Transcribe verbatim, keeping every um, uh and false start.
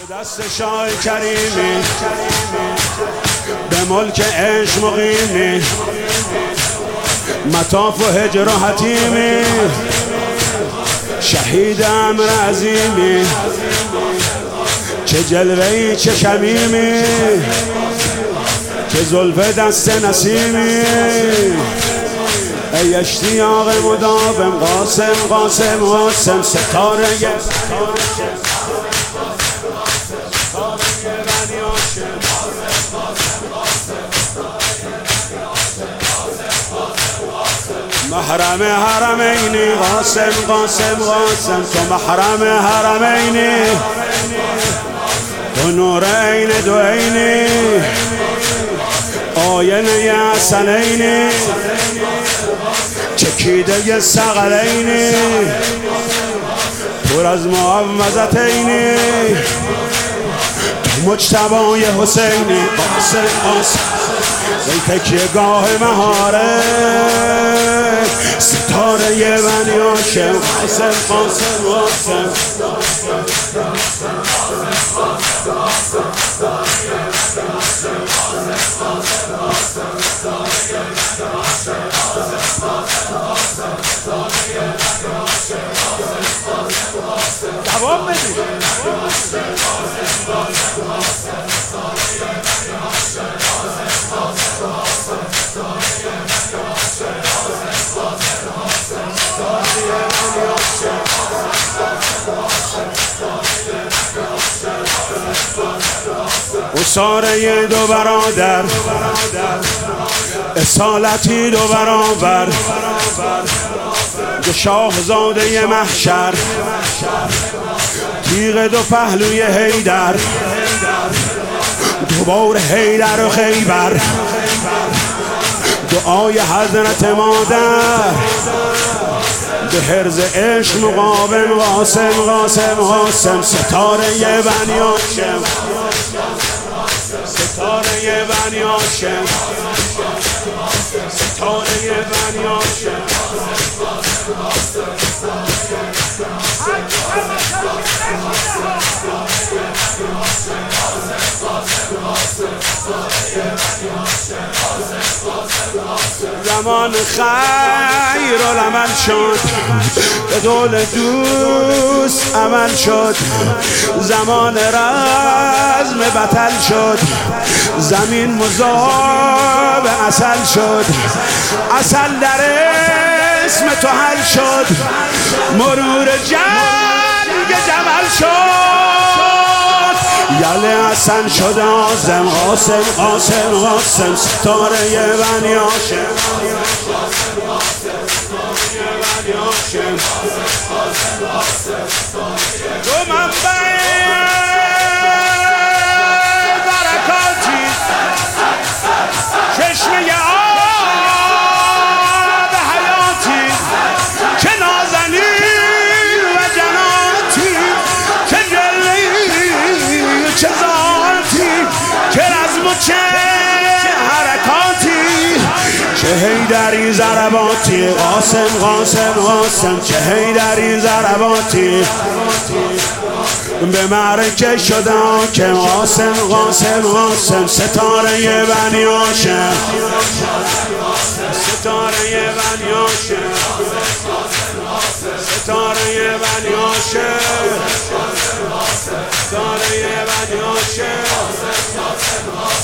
دست شاه کریمی به ملک عشق مقیمی مطاف و هجر و حتیمی شهید امر عظیمی چه جلوه‌ای چه شمیمی چه زلف دست نسیمی ای اشتیاق مداوم قاسم قاسم قاسم ستاره محرم حرمینی قاسم قاسم قاسم تو محرم حرمینی تو نور عین دو عینی آینه حسنینی چکیده ثقلینی پر از معوضتینی تو مجتبی حسینی قاسم قاسم ای تکیه گاه مهاره ستاره بنی هاشم قاسم قاسم قاسم دوام بدید اساره دو برادر اصالتی دو برابر دو شاهزاده محشر تیغ دو پهلوی حیدر دوباره حیدر و خیبر دعای حضرت مادر به حرز عشق مقاوم قاسم قاسم قاسم ستاره بنی هاشم ستاره بنی هاشم ستاره بنی هاشم زمان خیر العمل شد به قول دوست عمل شد زمان رزم بطل شد زمین مذاب عسل شد عسل در اسم تو حل شد مرور جنگ جمل شد یله حسن شد آزم قاسم قاسم قاسم ستاره بنی هاشم تو منبع برکاتی چشمه آب حیاتی که نازنین و جناتی که جلوی چه ذاتی که رزم و چه حرکاتی چه حیدری ضرباتی قاسم قاسم قاسم چه حیدری ضرباتی به معرکه شده حاکم قاسم قاسم قاسم ستاره بنی هاشم ستاره بنی هاشم ستاره بنی هاشم ستاره بنی هاشم